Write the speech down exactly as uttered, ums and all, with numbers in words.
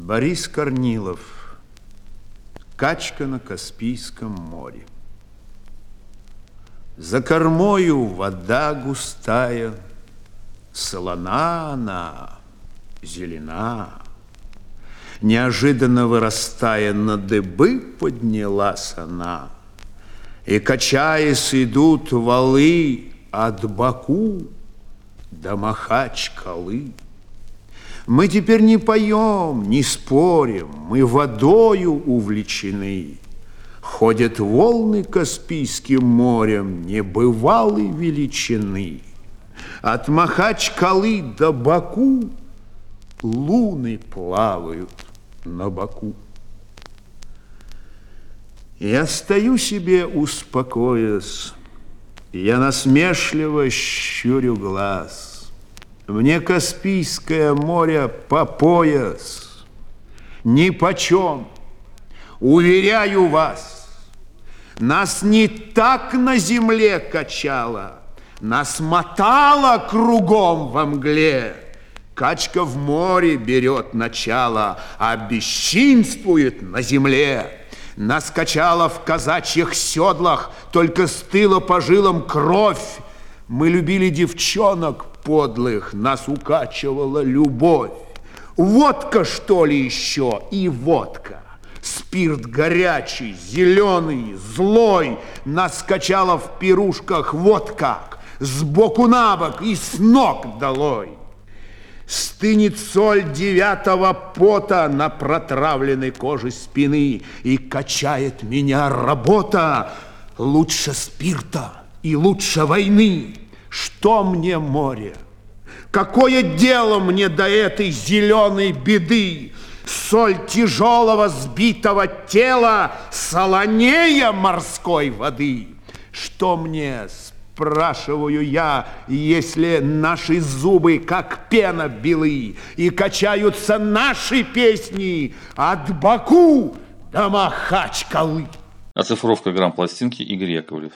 Борис Корнилов. Качка на Каспийском море. За кормою вода густая, солона она, зелена. Неожиданно вырастая на дыбы, поднялась она. И, качаясь, идут валы от Баку до Махачкалы. Мы теперь не поем, не спорим, мы водою увлечены. Ходят волны Каспийским морем небывалой величины. От Махачкалы до Баку луны плавают на боку. Я стою себе, успокоясь, я насмешливо щурю глаз. Мне Каспийское море по пояс, нипочем, уверяю вас. Нас не так на земле качало, нас мотало кругом во мгле. Качка в море берет начало, а бесчинствует на земле. Нас качало в казачьих седлах, только стыла по жилам кровь. Мы любили девчонок подлых, нас укачивала любовь. Водка, что ли, еще? И водка. Спирт горячий, зеленый, злой. Нас качало в пирушках вот как, сбоку на бок и с ног долой. Стынет соль девятого пота на протравленной коже спины, и качает меня работа. Лучше спирта и лучше войны. Что мне море? Какое дело мне до этой зеленой беды? Соль тяжелого сбитого тела солонее морской воды. Что мне, спрашиваю я, если наши зубы, как пена белы, и качаются наши песни от Баку до Махачкалы? Оцифровка грамм-пластинки Игорь Яковлев.